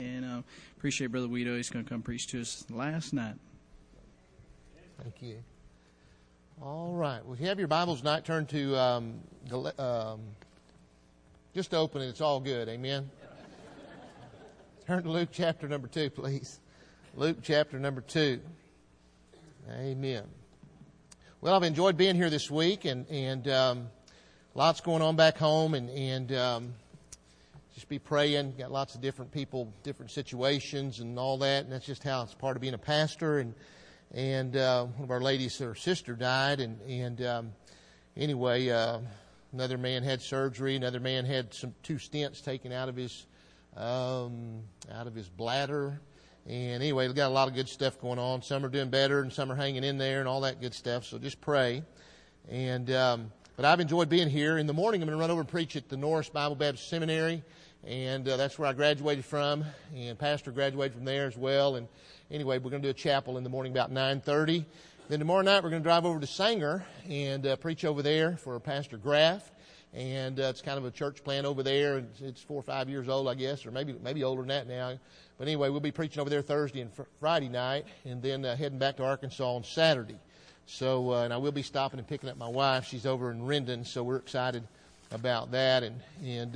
And appreciate Brother Guido. He's going to come preach to us last night. Thank you. All right. Well, if you have your Bibles tonight, turn to just open it. It's all good. Amen. Turn to Luke chapter number 2, please. Luke chapter number 2. Amen. Well, I've enjoyed being here this week, and lots going on back home, and just be praying. Got lots of different people, different situations, and all that. And that's just how it's part of being a pastor. And one of our ladies, her sister died, and anyway, another man had surgery. Another man had 2 stents taken out of his bladder. And anyway, we've got a lot of good stuff going on. Some are doing better, and some are hanging in there, and all that good stuff. So just pray. And but I've enjoyed being here. In the morning, I'm going to run over and preach at the Norris Bible Baptist Seminary, and that's where I graduated from. And Pastor graduated from there as well. And anyway, we're going to do a chapel in the morning about 9:30. Then tomorrow night, we're going to drive over to Sanger and preach over there for Pastor Graff. And it's kind of a church plant over there. And it's 4 or 5 years old, I guess, or maybe older than that now. But anyway, we'll be preaching over there Thursday and Friday night, and then heading back to Arkansas on Saturday. So, and I will be stopping and picking up my wife. She's over in Rendon, so we're excited about that. And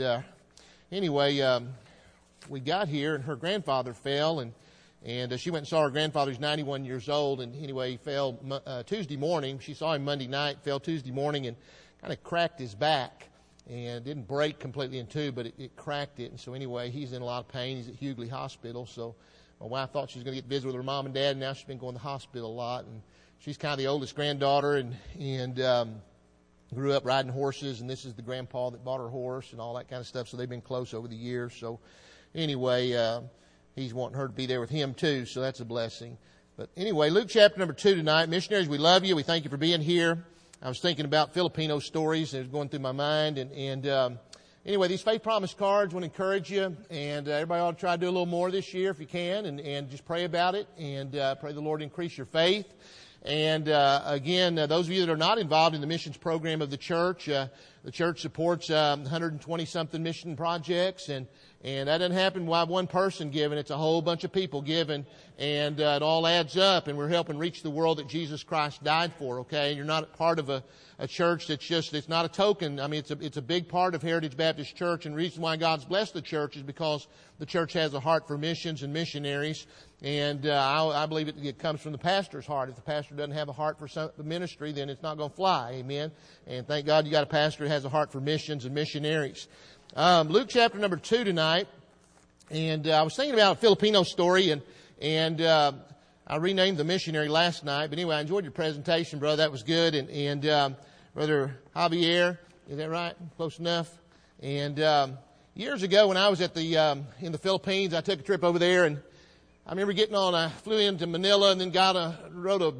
anyway, we got here, and her grandfather fell, and she went and saw her grandfather. He's 91 years old, and anyway, he fell Tuesday morning. She saw him Monday night, fell Tuesday morning, and kind of cracked his back. And it didn't break completely in two, but it cracked it. And so anyway, he's in a lot of pain. He's at Hughley Hospital. So my wife thought she was going to get to visit with her mom and dad, and now she's been going to the hospital a lot. And she's kind of the oldest granddaughter, and grew up riding horses. And this is the grandpa that bought her horse and all that kind of stuff. So they've been close over the years. So anyway, he's wanting her to be there with him too. So that's a blessing. But anyway, Luke chapter number 2 tonight. Missionaries, we love you. We thank you for being here. I was thinking about Filipino stories, and it was going through my mind. And anyway, these Faith Promise cards want to encourage you, and everybody ought to try to do a little more this year if you can, and just pray about it, and pray the Lord increase your faith. And again, those of you that are not involved in the missions program of the church supports 120-something mission projects, and that doesn't happen by one person giving. It's a whole bunch of people giving, and it all adds up, and we're helping reach the world that Jesus Christ died for, okay? And you're not part of a church it's not a token. I mean, it's a big part of Heritage Baptist Church, and the reason why God's blessed the church is because the church has a heart for missions and missionaries, and I believe it comes from the pastor's heart. If the pastor doesn't have a heart for the ministry, then it's not going to fly, amen? And thank God you got a pastor who has a heart for missions and missionaries. Luke chapter number 2 tonight, and I was thinking about a Filipino story, and I renamed the missionary last night, but anyway, I enjoyed your presentation, brother. That was good. And Brother Javier, is that right? Close enough. And years ago, when I was in the Philippines, I took a trip over there, and I remember I flew into Manila, and then rode a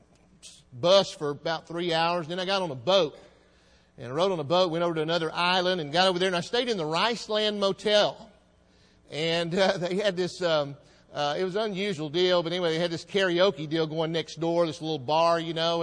bus for about 3 hours. Then I got on a boat, and I rode on a boat, went over to another island, and got over there, and I stayed in the Riceland Motel. And they had this. It was an unusual deal, but anyway, they had this karaoke deal going next door, this little bar,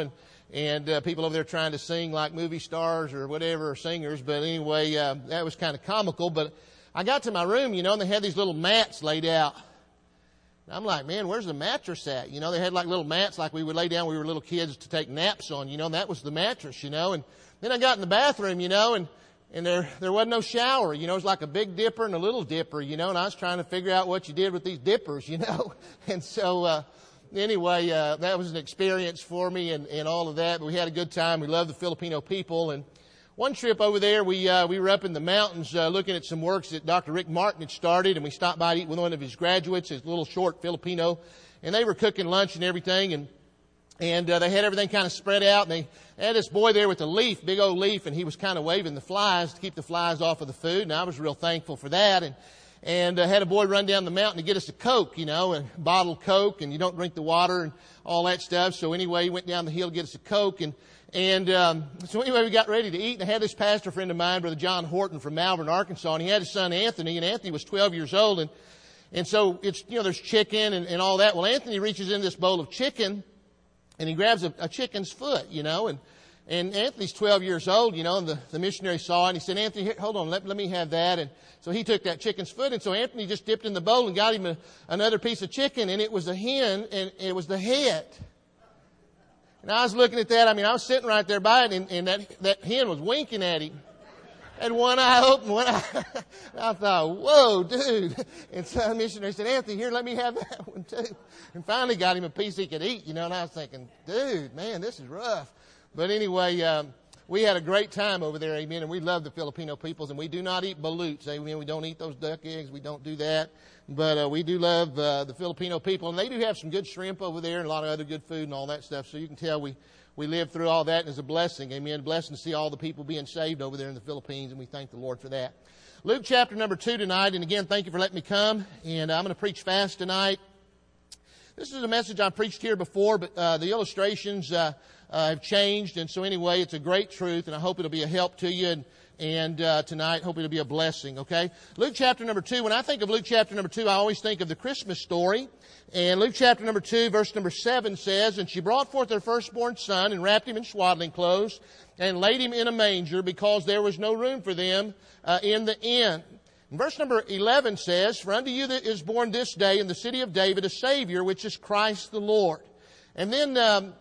and people over there trying to sing like movie stars or whatever, or singers. But anyway, that was kind of comical. But I got to my room, and they had these little mats laid out. And I'm like, man, where's the mattress at? They had like little mats like we would lay down when we were little kids to take naps on, and that was the mattress, And then I got in the bathroom, and there wasn't no shower, it was like a big dipper and a little dipper, and I was trying to figure out what you did with these dippers, And so, anyway, that was an experience for me and all of that. But we had a good time. We love the Filipino people. And one trip over there, we were up in the mountains, looking at some works that Dr. Rick Martin had started, and we stopped by to eat with one of his graduates, his little short Filipino, and they were cooking lunch and everything, and they had everything kind of spread out, and they had this boy there with a leaf, big old leaf, and he was kind of waving the flies to keep the flies off of the food, and I was real thankful for that. And had a boy run down the mountain to get us a Coke, a bottled Coke, and you don't drink the water and all that stuff. So anyway, he went down the hill to get us a Coke, so anyway, we got ready to eat, and I had this pastor friend of mine, Brother John Horton from Malvern, Arkansas, and he had his son Anthony, and Anthony was 12 years old, and so it's, there's chicken and all that. Well, Anthony reaches in this bowl of chicken, and he grabs a chicken's foot, And Anthony's 12 years old, you know, and the missionary saw it, and he said, Anthony, here, hold on, let me have that. And so he took that chicken's foot, and so Anthony just dipped in the bowl and got him another piece of chicken, and it was a hen, and it was the head. And I was looking at that, I was sitting right there by it, and that hen was winking at him. Had one eye open, one eye. I thought, whoa, dude. And so the missionary said, Anthony, here, let me have that one too. And finally got him a piece he could eat, you know, and I was thinking, dude, man, this is rough. But anyway, we had a great time over there, amen, and we love the Filipino peoples, and we do not eat balutes, amen. We don't eat those duck eggs. We don't do that. But we do love the Filipino people, and they do have some good shrimp over there and a lot of other good food and all that stuff. So you can tell we lived through all that, and it's a blessing, amen. A blessing to see all the people being saved over there in the Philippines, and we thank the Lord for that. Luke chapter number 2 tonight, and again, thank you for letting me come, and I'm going to preach fast tonight. This is a message I preached here before, but the illustrations have changed, and so anyway, it's a great truth, and I hope it'll be a help to you, and tonight, hope it'll be a blessing, okay? Luke chapter number 2, when I think of Luke chapter number 2, I always think of the Christmas story. And Luke chapter number 2, verse number 7 says, And she brought forth her firstborn son, and wrapped him in swaddling clothes, and laid him in a manger, because there was no room for them in the inn. And verse number 11 says, For unto you that is born this day in the city of David a Savior, which is Christ the Lord. And then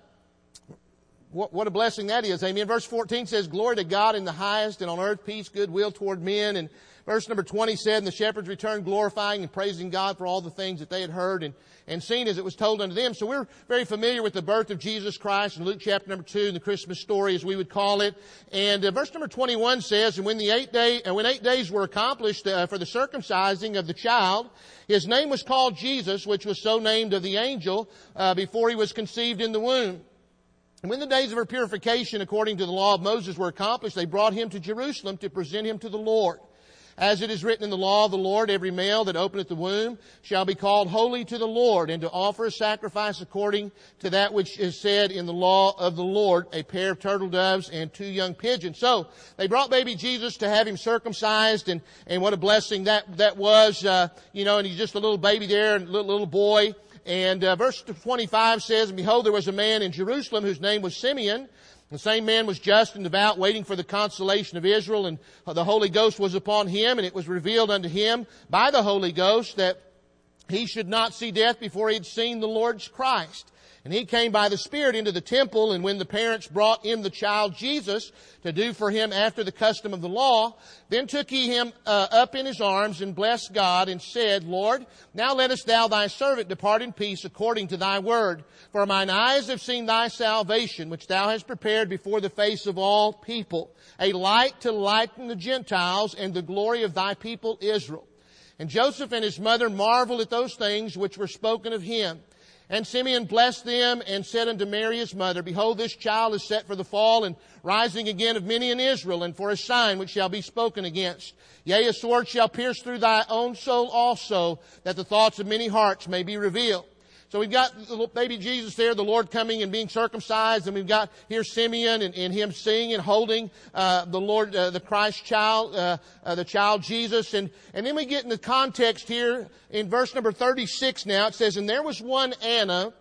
what a blessing that is. Amen. Verse 14 says, Glory to God in the highest, and on earth peace, goodwill toward men. And verse number 20 said, And the shepherds returned glorifying and praising God for all the things that they had heard and seen as it was told unto them. So we're very familiar with the birth of Jesus Christ in Luke chapter number 2, and the Christmas story as we would call it. And verse number 21 says, And when 8 days were accomplished for the circumcising of the child, his name was called Jesus, which was so named of the angel before he was conceived in the womb. And when the days of her purification according to the law of Moses were accomplished, they brought him to Jerusalem to present him to the Lord. As it is written in the law of the Lord, every male that openeth the womb shall be called holy to the Lord, and to offer a sacrifice according to that which is said in the law of the Lord, a pair of turtle doves and 2 young pigeons. So they brought baby Jesus to have him circumcised, and what a blessing that was, you know, and he's just a little baby there, and little boy. And verse 25 says, And behold, there was a man in Jerusalem whose name was Simeon. The same man was just and devout, waiting for the consolation of Israel, and the Holy Ghost was upon him, and it was revealed unto him by the Holy Ghost that he should not see death before he had seen the Lord's Christ. And he came by the Spirit into the temple, and when the parents brought in the child Jesus to do for him after the custom of the law, then took he him up in his arms, and blessed God, and said, Lord, now lettest thou thy servant depart in peace according to thy word. For mine eyes have seen thy salvation, which thou hast prepared before the face of all people, a light to lighten the Gentiles, and the glory of thy people Israel. And Joseph and his mother marveled at those things which were spoken of him. And Simeon blessed them and said unto Mary his mother, Behold, this child is set for the fall and rising again of many in Israel, and for a sign which shall be spoken against. Yea, a sword shall pierce through thy own soul also, that the thoughts of many hearts may be revealed. So we've got the baby Jesus there, the Lord coming and being circumcised, and we've got here Simeon and him seeing and holding the Lord, the Christ child, the child Jesus. And then we get in the context here in verse number 36 now. It says, And there was one Anna,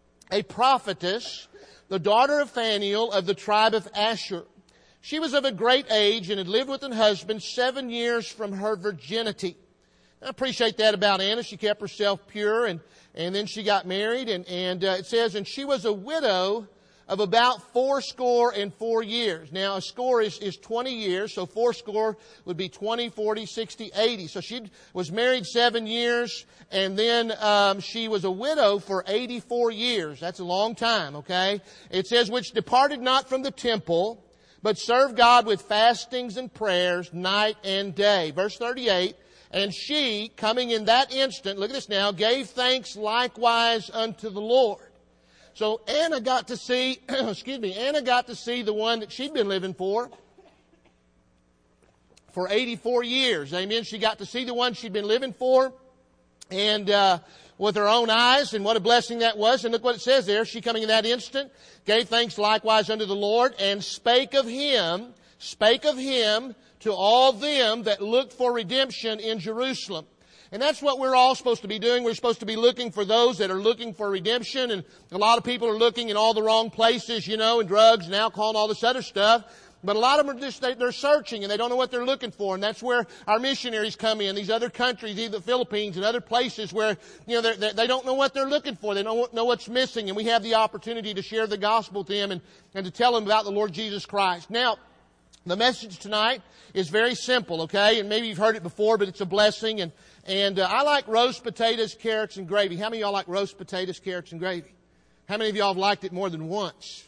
a prophetess, the daughter of Phanuel of the tribe of Asher. She was of a great age and had lived with an husband 7 years from her virginity. I appreciate that about Anna. She kept herself pure, and then she got married, and it says, And she was a widow of about 84 years. Now, a score is 20 years, so 80 would be 20, 40, 60, 80. So she was married 7 years, and then she was a widow for 84 years. That's a long time, okay? It says, Which departed not from the temple, but served God with fastings and prayers night and day. Verse 38, And she, coming in that instant, look at this now, gave thanks likewise unto the Lord. So Anna got to see, Anna got to see the one that she'd been living for 84 years. Amen. She got to see the one she'd been living for, and with her own eyes, and what a blessing that was. And look what it says there. She, coming in that instant, gave thanks likewise unto the Lord, and spake of him to all them that looked for redemption in Jerusalem. And that's what we're all supposed to be doing. We're supposed to be looking for those that are looking for redemption. And a lot of people are looking in all the wrong places, you know, in drugs and alcohol and all this other stuff. But a lot of them are just, they're searching and they don't know what they're looking for. And that's where our missionaries come in. These other countries, either the Philippines and other places where, you know, they don't know what they're looking for. They don't know what's missing. And we have the opportunity to share the gospel to them and to tell them about the Lord Jesus Christ. Now, the message tonight is very simple, okay? And maybe you've heard it before, but it's a blessing. And I like roast potatoes, carrots, and gravy. How many of y'all like roast potatoes, carrots, and gravy? How many of y'all have liked it more than once?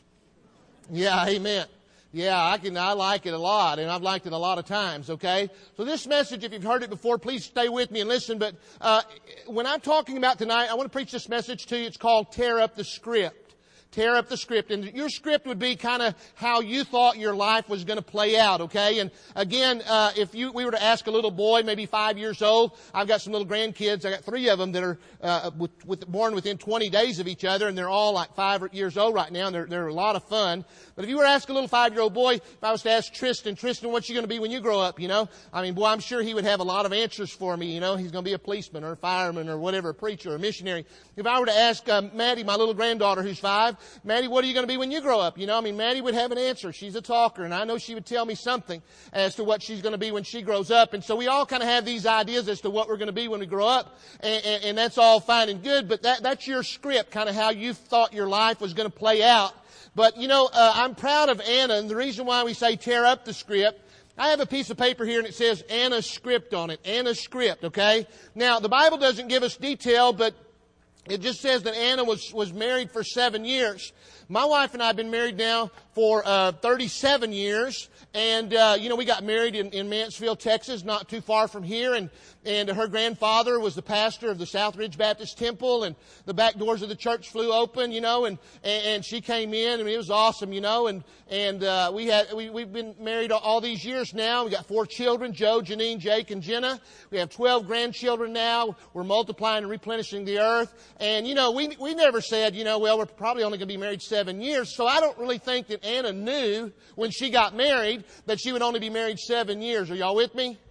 Yeah, amen. Yeah, I like it a lot, and I've liked it a lot of times, okay? So this message, if you've heard it before, please stay with me and listen. But when I'm talking about tonight, I want to preach this message to you. It's called Tear Up the Script. Tear up the script. And your script would be kind of how you thought your life was going to play out, okay? And again, if we were to ask a little boy, maybe 5 years old, I've got some little grandkids. I got 3 of them that are born within 20 days of each other, and they're all like 5 years old right now, and they're a lot of fun. But if you were to ask a little 5-year-old boy, if I was to ask Tristan, what you going to be when you grow up, you know? I mean, boy, I'm sure he would have a lot of answers for me, you know? He's going to be a policeman or a fireman or whatever, a preacher or a missionary. If I were to ask Maddie, my little granddaughter who's 5, Maddie, what are you going to be when you grow up? You know, I mean, Maddie would have an answer. She's a talker, and I know she would tell me something as to what she's going to be when she grows up. And so we all kind of have these ideas as to what we're going to be when we grow up, and that's all fine and good, but that's your script, kind of how you thought your life was going to play out. But, you know, I'm proud of Anna, and the reason why we say tear up the script, I have a piece of paper here and it says Anna's script on it. Anna's script, okay? Now, the Bible doesn't give us detail, but it just says that Anna was married for 7 years. My wife and I have been married now for 37 years. And, you know, we got married in Mansfield, Texas, not too far from here. And her grandfather was the pastor of the Southridge Baptist Temple. And the back doors of the church flew open, you know, and she came in. I mean, it was awesome, you know. And we've been married all these years now. We got 4 children, Joe, Janine, Jake, and Jenna. We have 12 grandchildren now. We're multiplying and replenishing the earth. And, you know, we never said, you know, well, we're probably only going to be married 7 years. So I don't really think that Anna knew when she got married that she would only be married 7 years. Are y'all with me?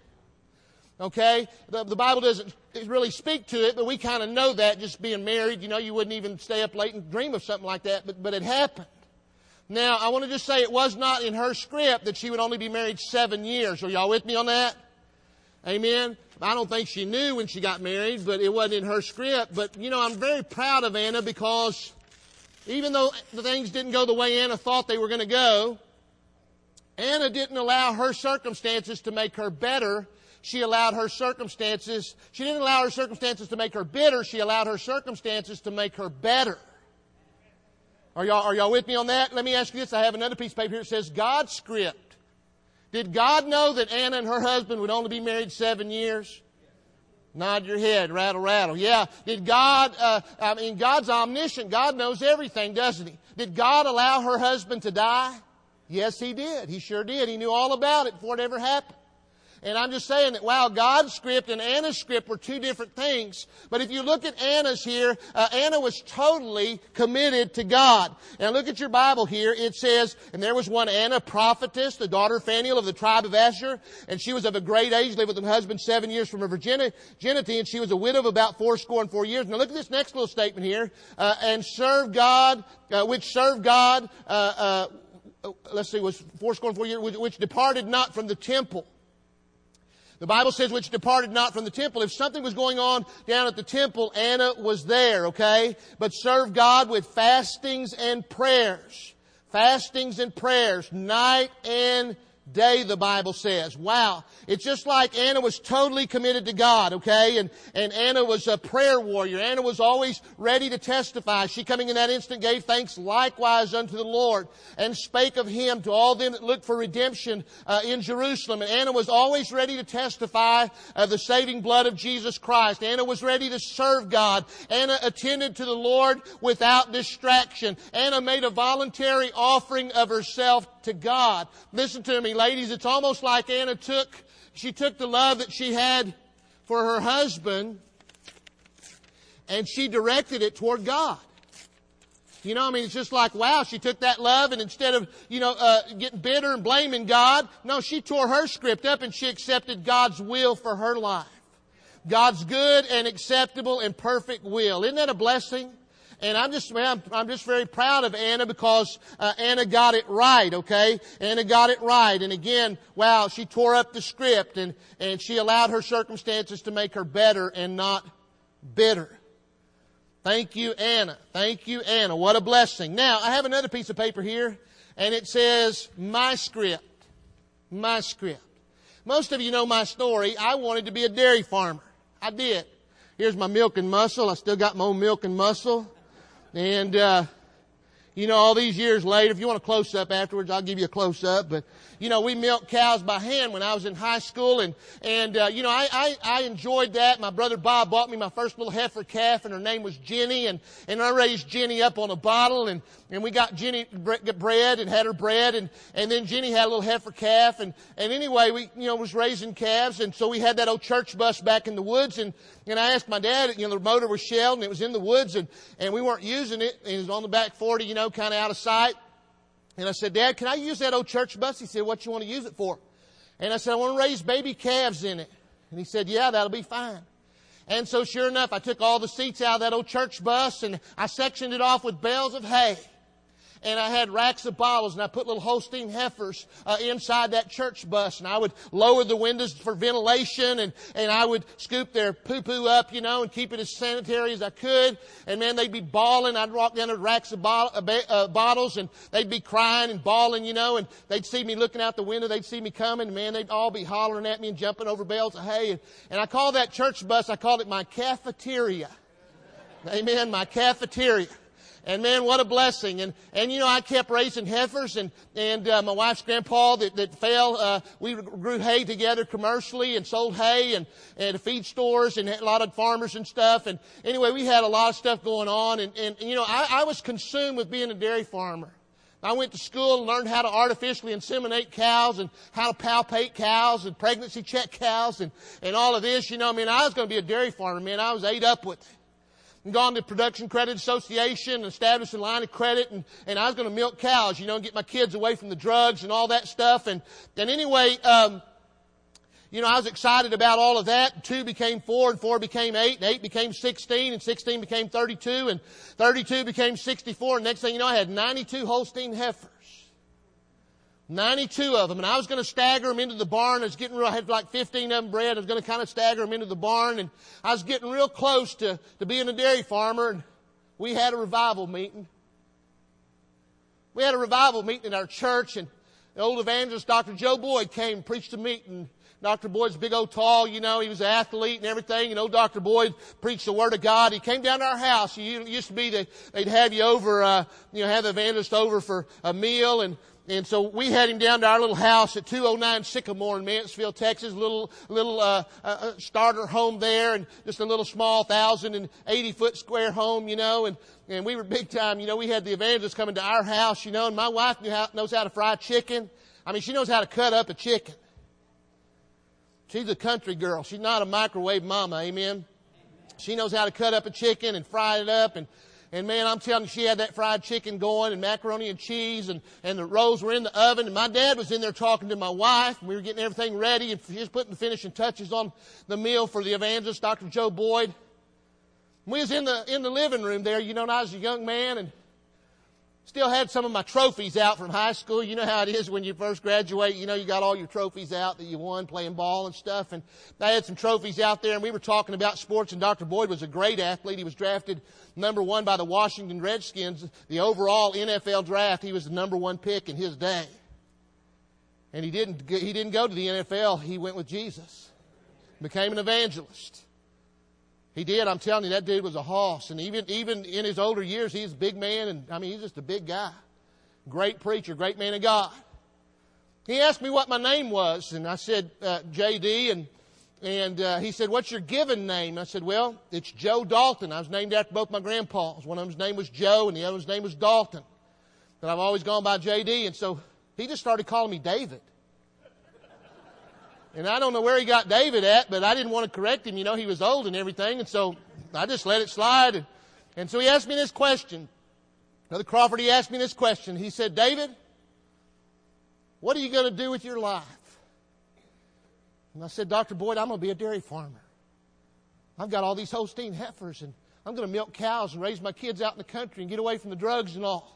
Okay? The Bible doesn't really speak to it, but we kind of know that just being married. You know, you wouldn't even stay up late and dream of something like that, but it happened. Now, I want to just say it was not in her script that she would only be married 7 years. Are y'all with me on that? Amen? I don't think she knew when she got married, but it wasn't in her script. But, you know, I'm very proud of Anna because even though the things didn't go the way Anna thought they were going to go, Anna didn't allow her circumstances to make her better. She didn't allow her circumstances to make her bitter. She allowed her circumstances to make her better. Are y'all with me on that? Let me ask you this. I have another piece of paper here that says God's script. Did God know that Anna and her husband would only be married 7 years? Nod your head, rattle, rattle. Yeah. Did God, God's omniscient. God knows everything, doesn't He? Did God allow her husband to die? Yes, He did. He sure did. He knew all about it before it ever happened. And I'm just saying that, wow, God's script and Anna's script were 2 different things. But if you look at Anna's here, Anna was totally committed to God. Now look at your Bible here. It says, and there was one Anna, prophetess, the daughter of Phanuel of the tribe of Asher. And she was of a great age, lived with her husband 7 years from her virginity. And she was a widow of about 84 years. Now look at this next little statement here. And served God, let's see, was 84 years, which departed not from the temple. The Bible says, which departed not from the temple. If something was going on down at the temple, Anna was there, okay? But served God with fastings and prayers. Fastings and prayers, night and day, the Bible says. Wow. It's just like Anna was totally committed to God, okay? And Anna was a prayer warrior. Anna was always ready to testify. She coming in that instant gave thanks likewise unto the Lord and spake of Him to all them that looked for redemption in Jerusalem. And Anna was always ready to testify of the saving blood of Jesus Christ. Anna was ready to serve God. Anna attended to the Lord without distraction. Anna made a voluntary offering of herself to God. Listen to me, ladies. It's almost like Anna took the love that she had for her husband and she directed it toward God. You know, I mean, it's just like, wow, she took that love and instead of, getting bitter and blaming God, no, she tore her script up and she accepted God's will for her life. God's good and acceptable and perfect will. Isn't that a blessing? And I'm just very proud of Anna because Anna got it right, okay? Anna got it right. And again, wow, she tore up the script and she allowed her circumstances to make her better and not bitter. Thank you, Anna. Thank you, Anna. What a blessing. Now, I have another piece of paper here, and it says, my script. My script. Most of you know my story. I wanted to be a dairy farmer. I did. Here's my milk and muscle. I still got my own milk and muscle. And, all these years later, if you want a close-up afterwards, I'll give you a close-up. But, we milked cows by hand when I was in high school. And I enjoyed that. My brother Bob bought me my first little heifer calf, and her name was Jenny. And I raised Jenny up on a bottle. And we got Jenny bred and had her bred. And then Jenny had a little heifer calf. And anyway, we, was raising calves. And so we had that old church bus back in the woods. And I asked my dad, the motor was shelled and it was in the woods and we weren't using it. And it was on the back 40, kind of out of sight. And I said, Dad, can I use that old church bus? He said, what you want to use it for? And I said, I want to raise baby calves in it. And he said, yeah, that'll be fine. And so sure enough, I took all the seats out of that old church bus and I sectioned it off with bales of hay. And I had racks of bottles, and I put little Holstein heifers inside that church bus. And I would lower the windows for ventilation, and I would scoop their poo-poo up, and keep it as sanitary as I could. And man, they'd be bawling. I'd walk down the racks of bottles, and they'd be crying and bawling, and they'd see me looking out the window. They'd see me coming, and man, they'd all be hollering at me and jumping over bales of hay. And I called that church bus, I called it my cafeteria. Amen, my cafeteria. And man, what a blessing. And I kept raising heifers and my wife's grandpa that fell, we grew hay together commercially and sold hay and at feed stores and a lot of farmers and stuff. And anyway, we had a lot of stuff going on and I was consumed with being a dairy farmer. I went to school and learned how to artificially inseminate cows and how to palpate cows and pregnancy check cows and all of this. I was going to be a dairy farmer, man. I was ate up with it. And gone to Production Credit Association and established a line of credit and I was going to milk cows, and get my kids away from the drugs and all that stuff. And anyway, I was excited about all of that. 2 became 4 and 4 became 8 and 8 became 16 and 16 became 32 and 32 became 64. And next thing you know, I had 92 Holstein heifers. 92 of them. And I was going to stagger them into the barn. I had like 15 of them bred. I was going to kind of stagger them into the barn. And I was getting real close to being a dairy farmer. And we had a revival meeting. We had a revival meeting in our church. And the old evangelist, Dr. Joe Boyd, came and preached a meeting. Dr. Boyd's big old tall, he was an athlete and everything. Dr. Boyd preached the Word of God. He came down to our house. It used to be that they'd have you over, have the evangelist over for a meal. And so we had him down to our little house at 209 Sycamore in Mansfield, Texas, little starter home there and just a little small 1,080-foot square home, and we were big time. We had the evangelist coming to our house, and my wife knows how to fry chicken. She knows how to cut up a chicken. She's a country girl. She's not a microwave mama, amen? She knows how to cut up a chicken and fry it up and man, I'm telling you, she had that fried chicken going and macaroni and cheese and the rolls were in the oven. And my dad was in there talking to my wife. And we were getting everything ready and she was putting the finishing touches on the meal for the evangelist, Dr. Joe Boyd. We was in the living room there, and I was a young man and still had some of my trophies out from high school. You know how it is when you first graduate. You got all your trophies out that you won playing ball and stuff. And I had some trophies out there, and we were talking about sports. And Dr. Boyd was a great athlete. He was drafted number 1 by the Washington Redskins, the overall NFL draft. He was the number 1 pick in his day. And he didn't go to the NFL. He went with Jesus. Became an evangelist. He did. I'm telling you, that dude was a hoss. And even in his older years, he's a big man. And he's just a big guy. Great preacher, great man of God. He asked me what my name was. And I said, J.D. And he said, what's your given name? I said, well, it's Joe Dalton. I was named after both my grandpas. One of them's name was Joe and the other's name was Dalton. But I've always gone by J.D. And so he just started calling me David. And I don't know where he got David at, but I didn't want to correct him. He was old and everything. And so I just let it slide. And so he asked me this question. Brother Crawford, he asked me this question. He said, David, what are you going to do with your life? And I said, Dr. Boyd, I'm going to be a dairy farmer. I've got all these Holstein heifers, and I'm going to milk cows and raise my kids out in the country and get away from the drugs and all.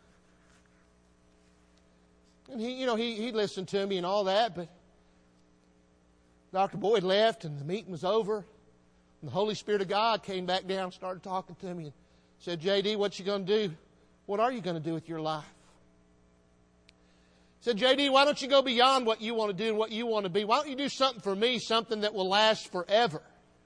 And he listened to me and all that, but Dr. Boyd left and the meeting was over. And the Holy Spirit of God came back down and started talking to me and said, J.D., what you going to do? What are you going to do with your life? He said, J.D., why don't you go beyond what you want to do and what you want to be? Why don't you do something for me, something that will last forever?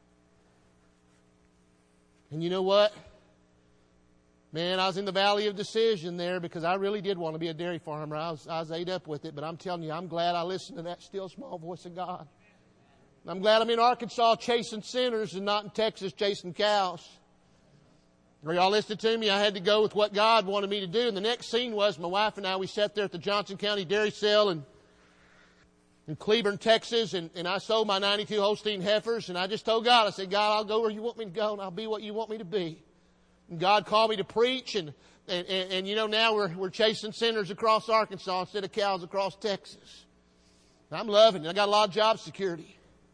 And you know what? Man, I was in the valley of decision there because I really did want to be a dairy farmer. I was ate up with it, but I'm telling you, I'm glad I listened to that still small voice of God. I'm glad I'm in Arkansas chasing sinners and not in Texas chasing cows. Are y'all listening to me? I had to go with what God wanted me to do. And the next scene was my wife and I, we sat there at the Johnson County Dairy Sale in Cleburne, Texas, and I sold my 92 Holstein heifers. And I just told God, I said, God, I'll go where you want me to go, and I'll be what you want me to be. And God called me to preach, and now we're chasing sinners across Arkansas instead of cows across Texas. And I'm loving it. I got a lot of job security.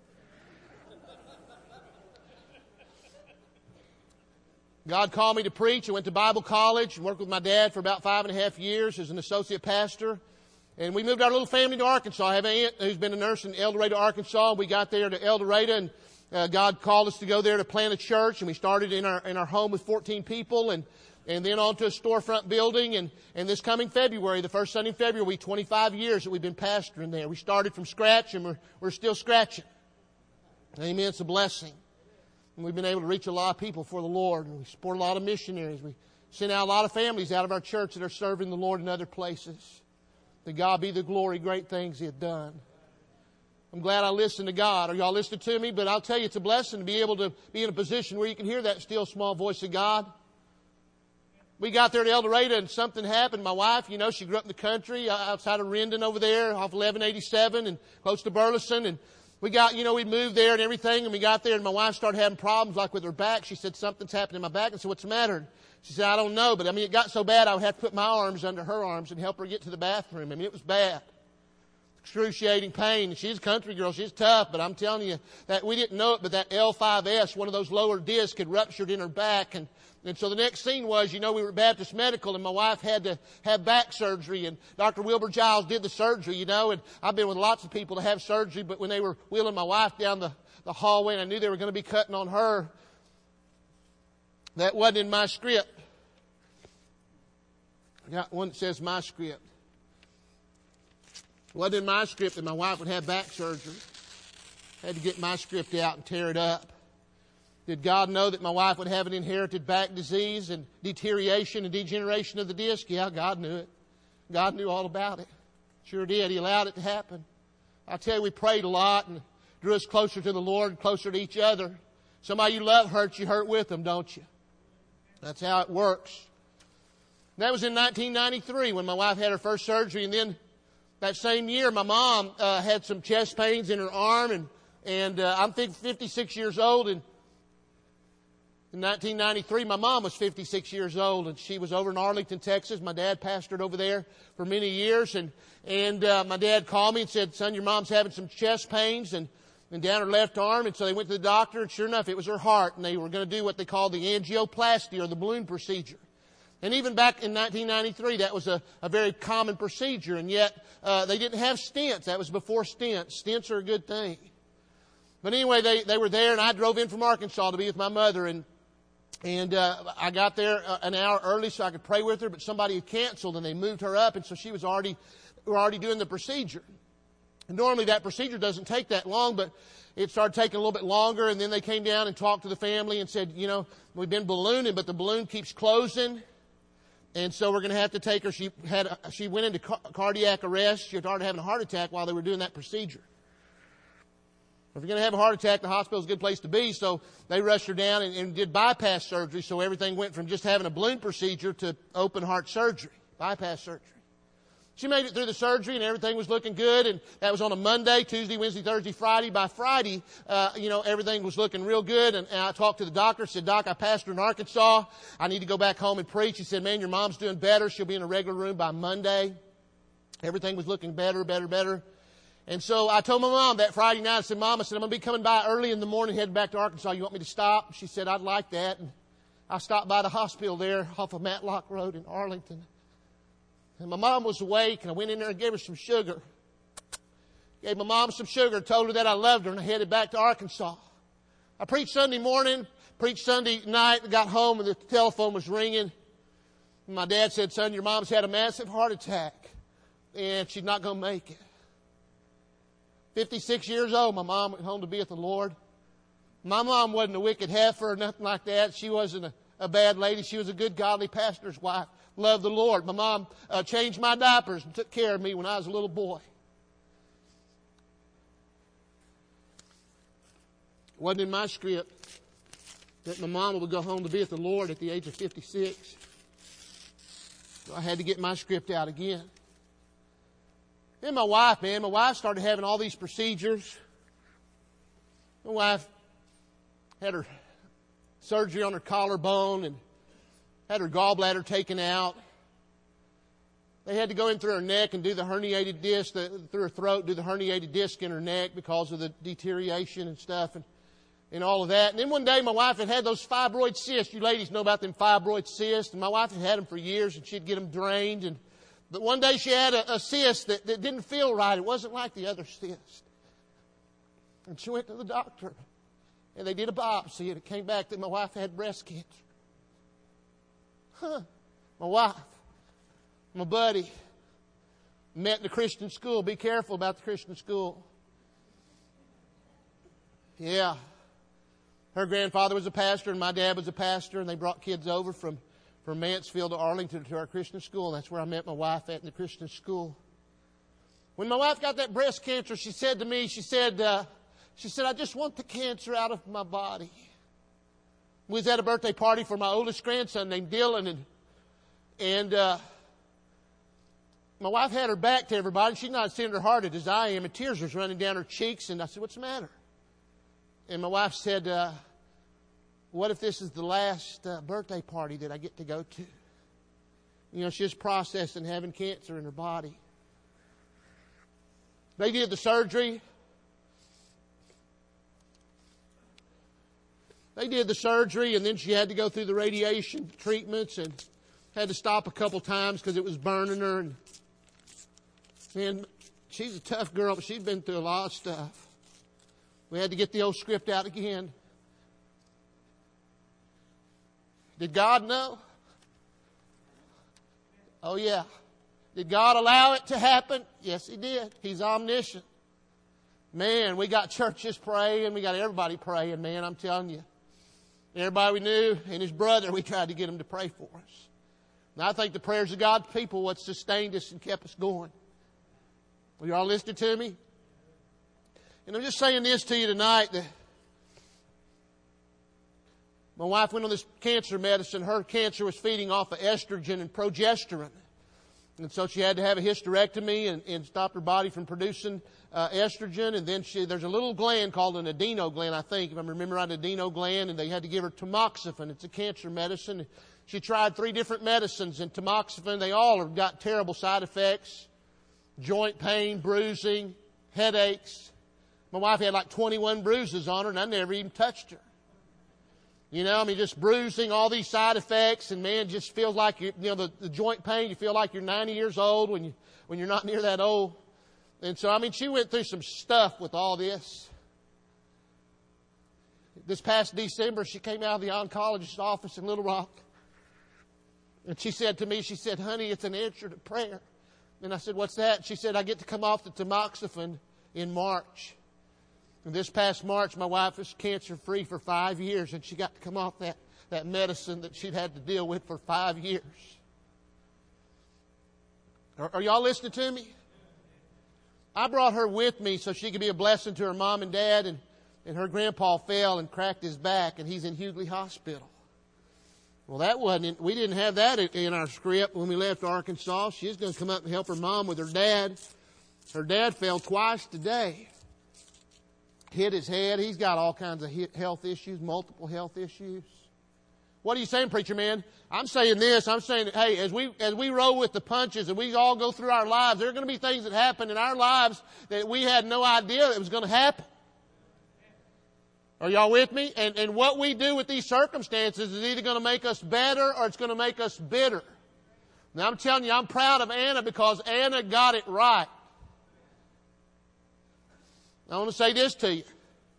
God called me to preach. I went to Bible college and worked with my dad for about 5.5 years as an associate pastor. And we moved our little family to Arkansas. I have an aunt who's been a nurse in El Dorado, Arkansas. We got there to El Dorado, and God called us to go there to plant a church. And we started in our home with 14 people, and then on to a storefront building. And this coming February, the first Sunday in February, will be 25 years that we've been pastoring there. We started from scratch, and we're still scratching. Amen. It's a blessing. And we've been able to reach a lot of people for the Lord. And we support a lot of missionaries. We sent out a lot of families out of our church that are serving the Lord in other places. To God be the glory, great things He had done. I'm glad I listened to God. Are y'all listening to me? But I'll tell you, it's a blessing to be able to be in a position where you can hear that still small voice of God. We got there to El Dorado and something happened. My wife, she grew up in the country outside of Rendon over there off 1187 and close to Burleson. And we moved there and everything, and we got there, and my wife started having problems, like with her back. She said, something's happened in my back. I said, what's the matter? She said, I don't know, but it got so bad I would have to put my arms under her arms and help her get to the bathroom. It was bad. Excruciating pain. She's a country girl. She's tough, but I'm telling you that we didn't know it, but that L5S, one of those lower discs, had ruptured in her back. And so the next scene was, we were at Baptist Medical, and my wife had to have back surgery, and Dr. Wilbur Giles did the surgery, and I've been with lots of people to have surgery, but when they were wheeling my wife down the hallway, and I knew they were going to be cutting on her, that wasn't in my script. I got one that says my script. It wasn't in my script that my wife would have back surgery. I had to get my script out and tear it up. Did God know that my wife would have an inherited back disease and deterioration and degeneration of the disc? Yeah, God knew it. God knew all about it. Sure did. He allowed it to happen. I tell you, we prayed a lot and drew us closer to the Lord and closer to each other. Somebody you love hurts, you hurt with them, don't you? That's how it works. And that was in 1993 when my wife had her first surgery. And then that same year, my mom had some chest pains in her arm. And I'm 56 years old. And in 1993, my mom was 56 years old, and she was over in Arlington, Texas. My dad pastored over there for many years, and my dad called me and said, son, your mom's having some chest pains and down her left arm. And so they went to the doctor, and sure enough, it was her heart, and they were going to do what they call the angioplasty or the balloon procedure. And even back in 1993, that was a very common procedure, and yet they didn't have stents. That was before stents. Stents are a good thing. But anyway, they were there, and I drove in from Arkansas to be with my mother, and I got there an hour early so I could pray with her, but somebody had canceled and they moved her up, and so we were already doing the procedure. And normally that procedure doesn't take that long, but it started taking a little bit longer, and then they came down and talked to the family and said, we've been ballooning, but the balloon keeps closing, and so we're going to have to take her. She went into cardiac arrest. She started having a heart attack while they were doing that procedure. If you're going to have a heart attack, the hospital's a good place to be. So they rushed her down and did bypass surgery. So everything went from just having a balloon procedure to open heart surgery, bypass surgery. She made it through the surgery and everything was looking good. And that was on a Monday, Tuesday, Wednesday, Thursday, Friday. By Friday, everything was looking real good. And I talked to the doctor, said, Doc, I pastor in Arkansas. I need to go back home and preach. He said, man, your mom's doing better. She'll be in a regular room by Monday. Everything was looking better. And so I told my mom that Friday night, I said, Mom, I'm going to be coming by early in the morning, heading back to Arkansas. You want me to stop? She said, I'd like that. And I stopped by the hospital there off of Matlock Road in Arlington. And my mom was awake, and I went in there and gave her some sugar. Gave my mom some sugar, told her that I loved her, and I headed back to Arkansas. I preached Sunday morning, preached Sunday night, got home, and the telephone was ringing. And my dad said, son, your mom's had a massive heart attack, and she's not going to make it. 56 years old, my mom went home to be with the Lord. My mom wasn't a wicked heifer or nothing like that. She wasn't a bad lady. She was a good, godly pastor's wife. Loved the Lord. My mom changed my diapers and took care of me when I was a little boy. It wasn't in my script that my mama would go home to be with the Lord at the age of 56. So I had to get my script out again. Then my wife started having all these procedures. My wife had her surgery on her collarbone and had her gallbladder taken out. They had to go in through her neck and do the herniated disc, through her throat, do the herniated disc in her neck because of the deterioration and stuff and all of that. And then one day my wife had those fibroid cysts. You ladies know about them fibroid cysts. And my wife had them for years, and she'd get them drained. But one day she had a cyst that didn't feel right. It wasn't like the other cyst. And she went to the doctor, and they did a biopsy, and it came back that my wife had breast cancer. My wife, my buddy, met in the Christian school. Be careful about the Christian school. Yeah. Her grandfather was a pastor, and my dad was a pastor, and they brought kids over from Mansfield to Arlington to our Christian school. That's where I met my wife at in the Christian school. When my wife got that breast cancer, she said to me, she said, I just want the cancer out of my body. We was at a birthday party for my oldest grandson named Dylan, and my wife had her back to everybody. She's not as tender-hearted as I am, and tears was running down her cheeks, and I said, what's the matter? And my wife said, what if this is the last birthday party that I get to go to? You know, she's processing having cancer in her body. They did the surgery. And then she had to go through the radiation treatments and had to stop a couple times because it was burning her. And she's a tough girl, but she's been through a lot of stuff. We had to get the old script out again. Did God know? Oh, yeah. Did God allow it to happen? Yes, He did. He's omniscient. Man, we got churches praying. We got everybody praying, man, I'm telling you. Everybody we knew and his brother, we tried to get him to pray for us. And I think the prayers of God's people what sustained us and kept us going. Are you all listening to me? And I'm just saying this to you tonight that my wife went on this cancer medicine. Her cancer was feeding off of estrogen and progesterone. And so she had to have a hysterectomy and stop her body from producing estrogen. And then there's a little gland called an adeno gland, I think, if I remember right, an adeno gland. And they had to give her tamoxifen. It's a cancer medicine. She tried 3 different medicines. And tamoxifen, they all have got terrible side effects. Joint pain, bruising, headaches. My wife had like 21 bruises on her, and I never even touched her. You know, I mean, just bruising, all these side effects, and man, just feels like the joint pain. You feel like you're 90 years old when you're not near that old. And so, I mean, she went through some stuff with all this. This past December, she came out of the oncologist's office in Little Rock, and she said to me, she said, "Honey, it's an answer to prayer." And I said, "What's that?" She said, "I get to come off the tamoxifen in March." And this past March, my wife was cancer-free for 5 years, and she got to come off that medicine that she'd had to deal with for 5 years. Are y'all listening to me? I brought her with me so she could be a blessing to her mom and dad, and her grandpa fell and cracked his back, and he's in Hughley Hospital. Well, we didn't have that in our script when we left Arkansas. She was going to come up and help her mom with her dad. Her dad fell twice today. Hit his head. He's got all kinds of health issues, multiple health issues. What are you saying, preacher man? I'm saying this. I'm saying that, hey, as we roll with the punches and we all go through our lives, there are going to be things that happen in our lives that we had no idea that was going to happen. Are y'all with me? And what we do with these circumstances is either going to make us better or it's going to make us bitter. Now I'm telling you, I'm proud of Anna because Anna got it right. I want to say this to you.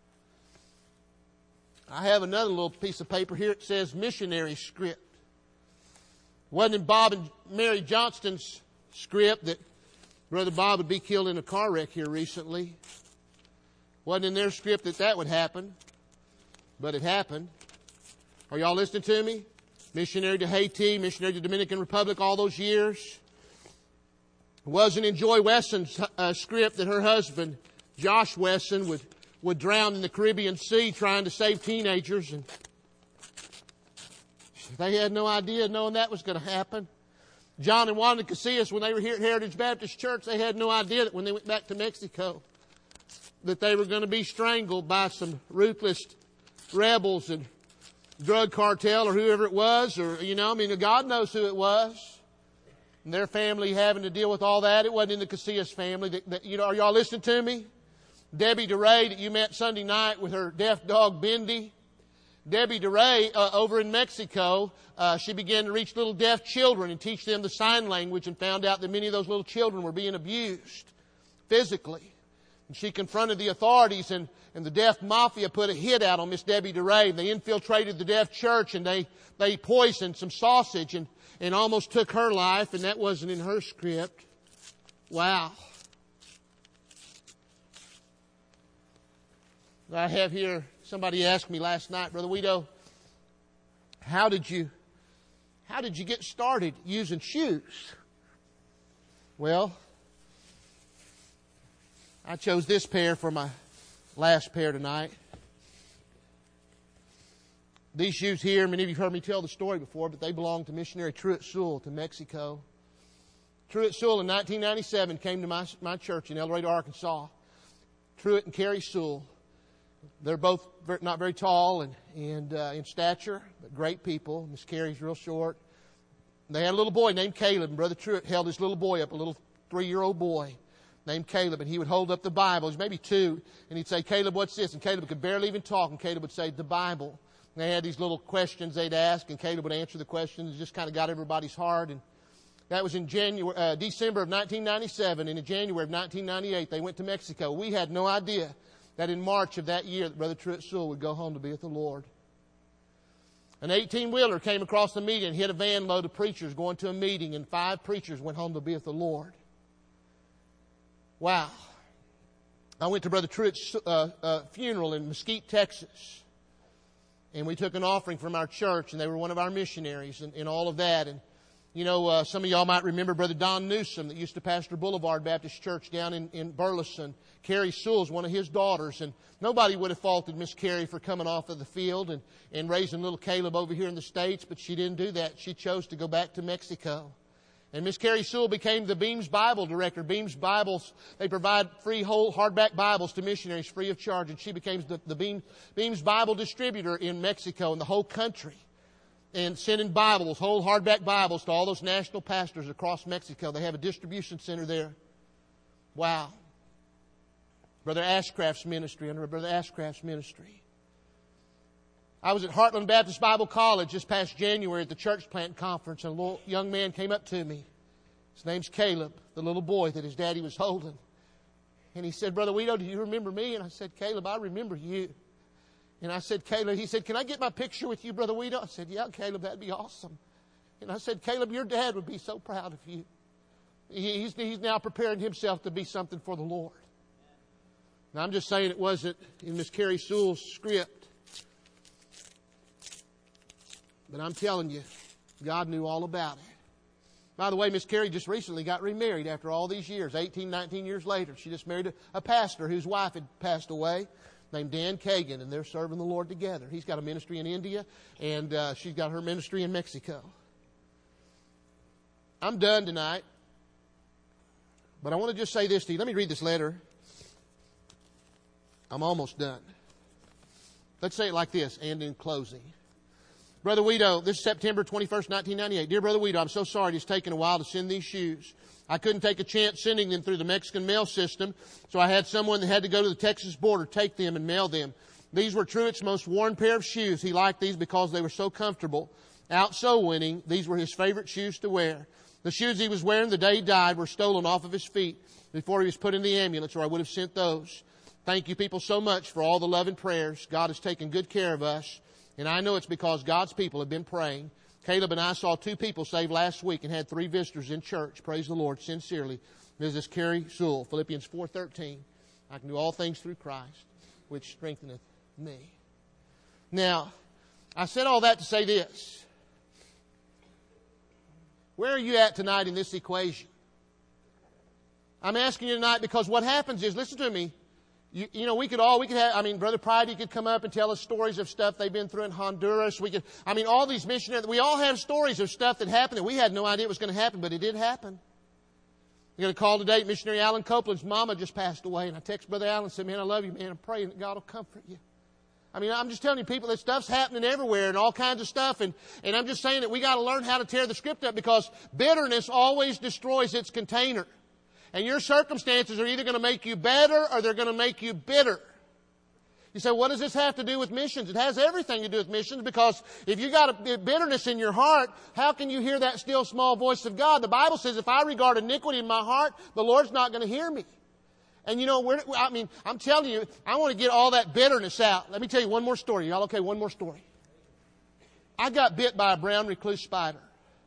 I have another little piece of paper here. It says missionary script. Wasn't in Bob and Mary Johnston's script that Brother Bob would be killed in a car wreck here recently. Wasn't in their script that would happen. But it happened. Are y'all listening to me? Missionary to Haiti, missionary to Dominican Republic all those years. It wasn't in Joy Wesson's script that her husband, Josh Wesson, would drown in the Caribbean Sea trying to save teenagers. And they had no idea knowing that was going to happen. John and Wanda Casillas, when they were here at Heritage Baptist Church, they had no idea that when they went back to Mexico that they were going to be strangled by some ruthless rebels and drug cartel or whoever it was, or, God knows who it was. And their family having to deal with all that. It wasn't in the Casillas family. Are y'all listening to me? Debbie DeRay that you met Sunday night with her deaf dog, Bendy. Debbie DeRay, over in Mexico, she began to reach little deaf children and teach them the sign language and found out that many of those little children were being abused physically. And she confronted the authorities and the deaf mafia put a hit out on Miss Debbie DeRay. They infiltrated the deaf church and they poisoned some sausage and almost took her life, and that wasn't in her script. Wow. I have here, somebody asked me last night, Brother Weedo, how did you get started using shoes? Well, I chose this pair for my last pair tonight. These shoes here, many of you have heard me tell the story before, but they belong to missionary Truett Sewell to Mexico. Truett Sewell in 1997 came to my church in El Dorado, Arkansas. Truett and Carrie Sewell. They're both not very tall and in stature, but great people. Miss Carrie's real short. They had a little boy named Caleb, and Brother Truett held his little boy up, a little 3-year-old boy named Caleb, and he would hold up the Bible. He was maybe 2, and he'd say, "Caleb, what's this?" And Caleb could barely even talk, and Caleb would say, "The Bible." And they had these little questions they'd ask, and Caleb would answer the questions. It just kind of got everybody's heart. And that was in December of 1997, and in January of 1998, they went to Mexico. We had no idea that in March of that year that Brother Truett Sewell would go home to be with the Lord. An 18-wheeler came across the median and hit a van load of preachers going to a meeting, and 5 preachers went home to be with the Lord. Wow. I went to Brother Truett's funeral in Mesquite, Texas, and we took an offering from our church, and they were one of our missionaries and all of that. And some of y'all might remember Brother Don Newsom that used to pastor Boulevard Baptist Church down in Burleson. Carrie Sewell's one of his daughters, and nobody would have faulted Miss Carrie for coming off of the field and raising little Caleb over here in the States, but she didn't do that. She chose to go back to Mexico. And Miss Carrie Sewell became the Beams Bible director. Beams Bibles, they provide free whole hardback Bibles to missionaries free of charge, and she became the Beams Bible distributor in Mexico and the whole country, and sending Bibles, whole hardback Bibles, to all those national pastors across Mexico. They have a distribution center there. Wow. Brother Ashcraft's ministry, under Brother Ashcraft's ministry. I was at Heartland Baptist Bible College this past January at the church plant conference, and a little young man came up to me. His name's Caleb, the little boy that his daddy was holding. And he said, "Brother Weedo, do you remember me?" And I said, "Caleb, I remember you." And I said, "Caleb," he said, "Can I get my picture with you, Brother Weedo?" I said, "Yeah, Caleb, that'd be awesome." And I said, "Caleb, your dad would be so proud of you. He's now preparing himself to be something for the Lord." Now, I'm just saying it wasn't in Miss Carrie Sewell's script. But I'm telling you, God knew all about it. By the way, Miss Carrie just recently got remarried after all these years, 18, 19 years later. She just married a pastor whose wife had passed away, named Dan Kagan, and they're serving the Lord together. He's got a ministry in India, and she's got her ministry in Mexico. I'm done tonight, but I want to just say this to you. Let me read this letter. I'm almost done. Let's say it like this, and in closing. Brother Weedo, this is September 21st, 1998. Dear Brother Weedo, I'm so sorry it's taken a while to send these shoes. I couldn't take a chance sending them through the Mexican mail system, so I had someone that had to go to the Texas border, take them and mail them. These were Truett's most worn pair of shoes. He liked these because they were so comfortable. Out soul winning, these were his favorite shoes to wear. The shoes he was wearing the day he died were stolen off of his feet before he was put in the ambulance, or I would have sent those. Thank you people so much for all the love and prayers. God has taken good care of us. And I know it's because God's people have been praying. Caleb and I saw 2 people saved last week and had 3 visitors in church. Praise the Lord. Sincerely, Mrs. Carrie Sewell. Philippians 4:13. I can do all things through Christ, which strengtheneth me. Now, I said all that to say this. Where are you at tonight in this equation? I'm asking you tonight because what happens is, listen to me, you know, we could have, Brother Pridey could come up and tell us stories of stuff they've been through in Honduras. All these missionaries, we all have stories of stuff that happened that we had no idea it was going to happen, but it did happen. I'm going to call today, Missionary Alan Copeland's mama just passed away, and I text Brother Alan and said, man, I love you, man. I'm praying that God will comfort you. I'm just telling you people that stuff's happening everywhere and all kinds of stuff, and I'm just saying that we got to learn how to tear the script up because bitterness always destroys its container. And your circumstances are either going to make you better or they're going to make you bitter. You say, what does this have to do with missions? It has everything to do with missions because if you got a bitterness in your heart, how can you hear that still small voice of God? The Bible says if I regard iniquity in my heart, the Lord's not going to hear me. And you know, I'm telling you, I want to get all that bitterness out. Let me tell you one more story. Y'all okay? One more story. I got bit by a brown recluse spider.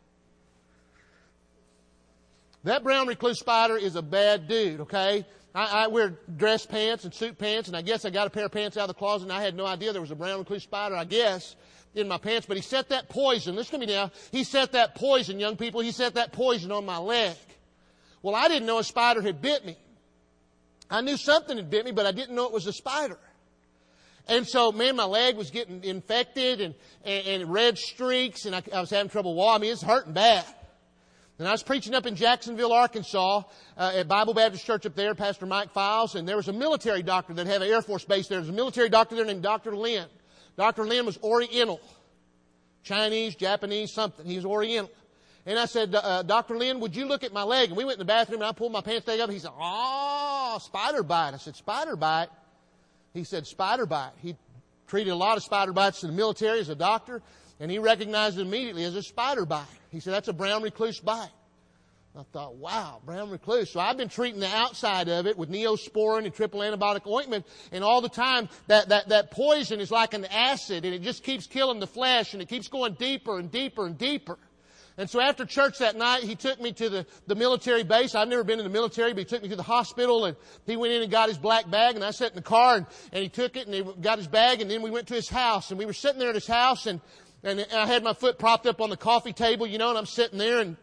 That brown recluse spider is a bad dude, okay? I wear dress pants and suit pants, and I guess I got a pair of pants out of the closet, and I had no idea there was a brown recluse spider, I guess, in my pants. But he set that poison, listen to me now, he set that poison, young people, he set that poison on my leg. Well, I didn't know a spider had bit me. I knew something had bit me, but I didn't know it was a spider. And so, man, my leg was getting infected and red streaks, and I was having trouble walking. It's hurting bad. And I was preaching up in Jacksonville, Arkansas, at Bible Baptist Church up there, Pastor Mike Files, and there was a military doctor that had an Air Force base there. There was a military doctor there named Dr. Lin. Dr. Lin was Oriental. Chinese, Japanese, something. He was Oriental. And I said, Dr. Lin, would you look at my leg? And we went in the bathroom, and I pulled my pants leg up. He said, spider bite. I said, spider bite? He said, spider bite. He treated a lot of spider bites in the military as a doctor, and he recognized it immediately as a spider bite. He said, that's a brown recluse bite. I thought, wow, brown recluse. So I've been treating the outside of it with Neosporin and triple antibiotic ointment, and all the time that poison is like an acid, and it just keeps killing the flesh, and it keeps going deeper and deeper and deeper. And so after church that night, he took me to the military base. I've never been in the military, but he took me to the hospital, and he went in and got his black bag, and I sat in the car, and he took it, and he got his bag, and then we went to his house, and we were sitting there at his house, and I had my foot propped up on the coffee table, you know, and I'm sitting there and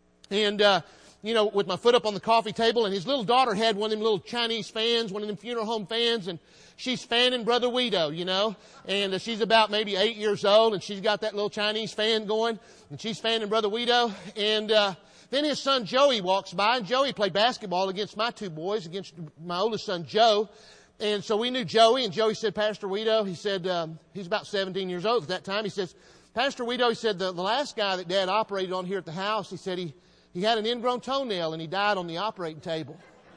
with my foot up on the coffee table, and his little daughter had one of them little Chinese fans, one of them funeral home fans, and she's fanning Brother Weedo, you know, and she's about maybe 8 years old, and she's got that little Chinese fan going, and she's fanning Brother Weedo, and then his son Joey walks by, and Joey played basketball against my 2 boys, against my oldest son Joe. And so we knew Joey, and Joey said, Pastor Weedo, he said, he's about 17 years old at that time. He says, Pastor Weedo, he said, the last guy that Dad operated on here at the house, he said he had an ingrown toenail and he died on the operating table.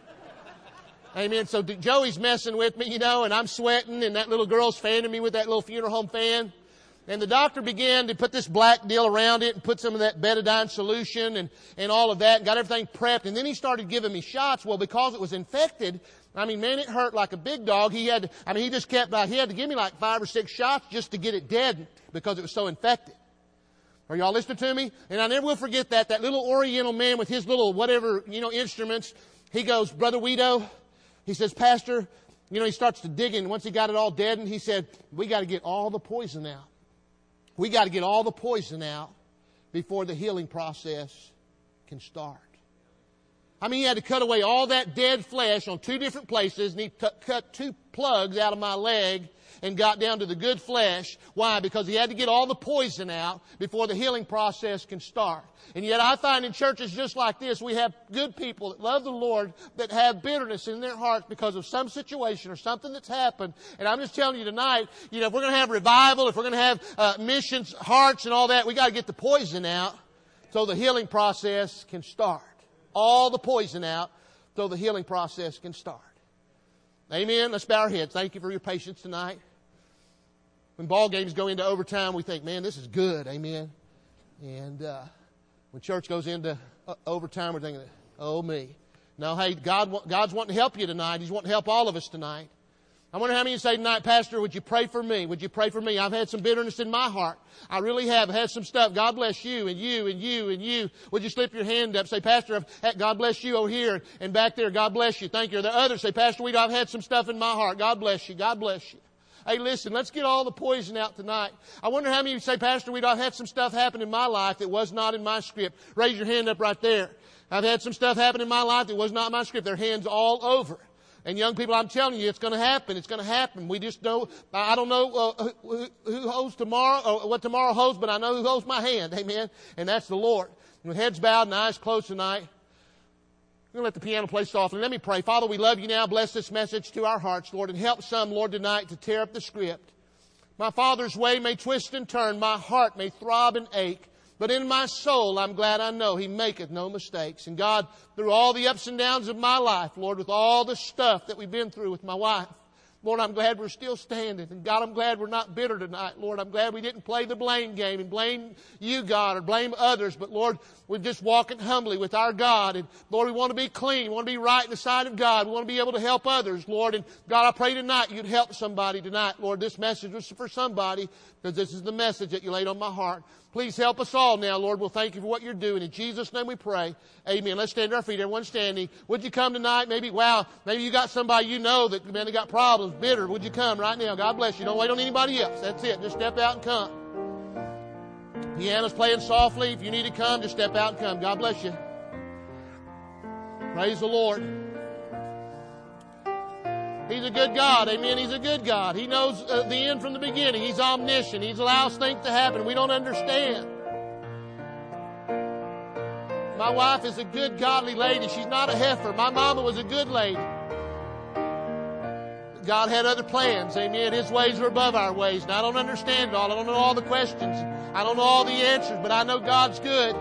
Amen. So Joey's messing with me, you know, and I'm sweating, and that little girl's fanning me with that little funeral home fan. And the doctor began to put this black deal around it and put some of that betadine solution and all of that and got everything prepped. And then he started giving me shots. Well, because it was infected, man, it hurt like a big dog. He had to give me like 5 or 6 shots just to get it deadened because it was so infected. Are y'all listening to me? And I never will forget that little Oriental man with his little whatever, instruments. He goes, Brother Weedo, he says, Pastor, he starts to dig in. Once he got it all deadened, he said, we got to get all the poison out. We got to get all the poison out before the healing process can start. I mean, he had to cut away all that dead flesh on 2 different places, and he cut 2 plugs out of my leg and got down to the good flesh. Why? Because he had to get all the poison out before the healing process can start. And yet I find in churches just like this, we have good people that love the Lord that have bitterness in their hearts because of some situation or something that's happened. And I'm just telling you tonight, if we're going to have revival, if we're going to have missions, hearts and all that, we got to get the poison out so the healing process can start. All the poison out so the healing process can start. Amen. Let's bow our heads. Thank you for your patience tonight. When ball games go into overtime, we think, man, this is good. Amen. And when church goes into overtime, we're thinking, oh me. No, hey, God's wanting to help you tonight. He's wanting to help all of us tonight. I wonder how many of you say tonight, Pastor, would you pray for me? Would you pray for me? I've had some bitterness in my heart. I really have. I've had some stuff. God bless you and you and you and you. Would you slip your hand up? Say, Pastor, God bless you over here and back there. God bless you. Thank you. Or the others say, Pastor Weed, I've had some stuff in my heart. God bless you. God bless you. Hey, listen, let's get all the poison out tonight. I wonder how many of you say, Pastor Weed, I've had some stuff happen in my life that was not in my script. Raise your hand up right there. I've had some stuff happen in my life that was not in my script. Their hands all over. And young people, I'm telling you, it's going to happen. It's going to happen. We just know, I don't know who holds tomorrow or what tomorrow holds, but I know who holds my hand. Amen. And that's the Lord. And with heads bowed and eyes closed tonight, I'm going to let the piano play softly. Let me pray. Father, we love you now. Bless this message to our hearts, Lord, and help some, Lord, tonight to tear up the script. My Father's way may twist and turn. My heart may throb and ache. But in my soul, I'm glad I know He maketh no mistakes. And God, through all the ups and downs of my life, Lord, with all the stuff that we've been through with my wife, Lord, I'm glad we're still standing. And God, I'm glad we're not bitter tonight. Lord, I'm glad we didn't play the blame game and blame you, God, or blame others. But Lord, we're just walking humbly with our God. And Lord, we want to be clean. We want to be right in the sight of God. We want to be able to help others, Lord. And God, I pray tonight you'd help somebody tonight. Lord, this message was for somebody because this is the message that you laid on my heart. Please help us all now, Lord. We'll thank you for what you're doing. In Jesus' name we pray. Amen. Let's stand to our feet. Everyone standing. Would you come tonight? Maybe you got somebody you know that, man, they got problems, bitter. Would you come right now? God bless you. Don't wait on anybody else. That's it. Just step out and come. Piano's playing softly. If you need to come, just step out and come. God bless you. Praise the Lord. He's a good God. Amen. He's a good God. He knows the end from the beginning. He's omniscient. He allows things to happen we don't understand. My wife is a good, godly lady. She's not a heifer. My mama was a good lady. God had other plans. Amen. His ways are above our ways. And I don't understand it all. I don't know all the questions. I don't know all the answers, but I know God's good.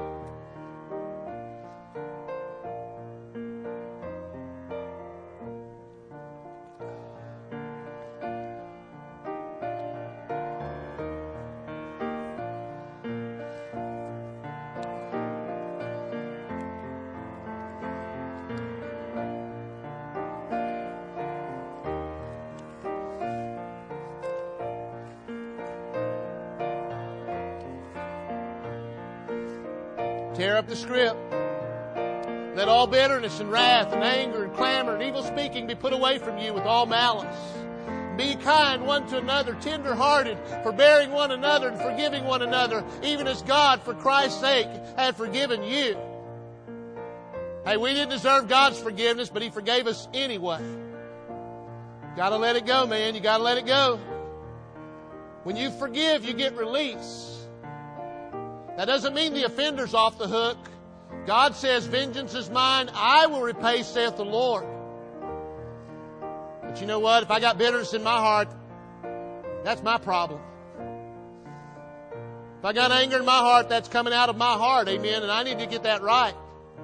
Tear up the script. Let all bitterness and wrath and anger and clamor and evil speaking be put away from you with all malice. Be kind one to another, tender-hearted, forbearing one another and forgiving one another, even as God, for Christ's sake, had forgiven you. Hey, we didn't deserve God's forgiveness, but He forgave us anyway. Gotta let it go, man. You gotta let it go. When you forgive, you get release. That doesn't mean the offender's off the hook. God says, vengeance is mine, I will repay, saith the Lord. But you know what? If I got bitterness in my heart, that's my problem. If I got anger in my heart, that's coming out of my heart, amen, and I need to get that right.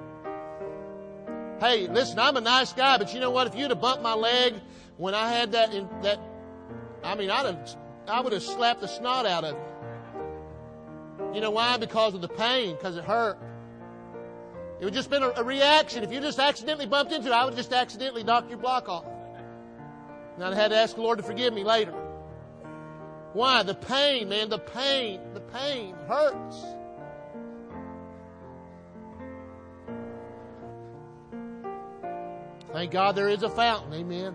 Hey, listen, I'm a nice guy, but you know what? If you'd have bumped my leg when I had I would have slapped the snot out of it. You know why? Because of the pain, because it hurt. It would just been a reaction. If you just accidentally bumped into it, I would just accidentally knock your block off. And I'd had to ask the Lord to forgive me later. Why? The pain, man, the pain hurts. Thank God there is a fountain. Amen.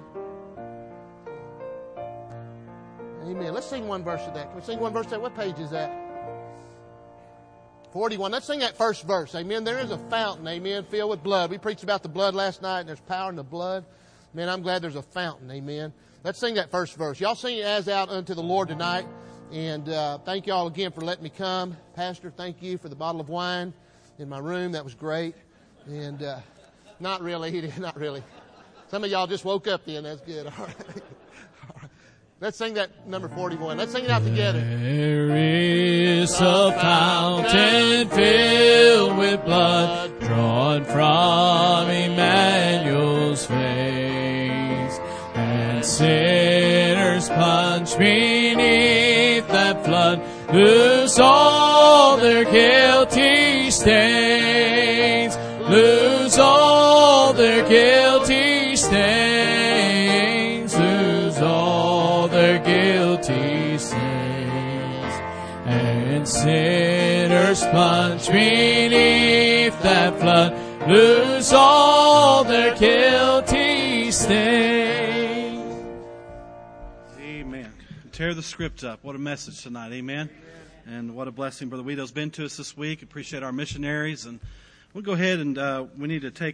Amen. Let's sing one verse of that. Can we sing one verse of that? What page is that? 41. Let's sing that first verse. Amen. There is a fountain, amen, filled with blood. We preached about the blood last night, and there's power in the blood. Man, I'm glad there's a fountain, amen. Let's sing that first verse. Y'all sing it as out unto the Lord tonight. And thank y'all again for letting me come. Pastor, thank you for the bottle of wine in my room. That was great. And not really. He did not really. Some of y'all just woke up then. That's good. All right. All right. Let's sing that number 41. Let's sing it out together. There is a fountain filled with blood drawn from Emmanuel's face, and sinners plunge beneath that flood lose all their guilty stains, lose all their guilty stains, lose all their guilty stains, and sinners plunge beneath that flood lose all their guilty stains. Amen. Tear the script up. What a message tonight. Amen. And what a blessing Brother Guido's been to us this week. Appreciate our missionaries. And we'll go ahead and we need to take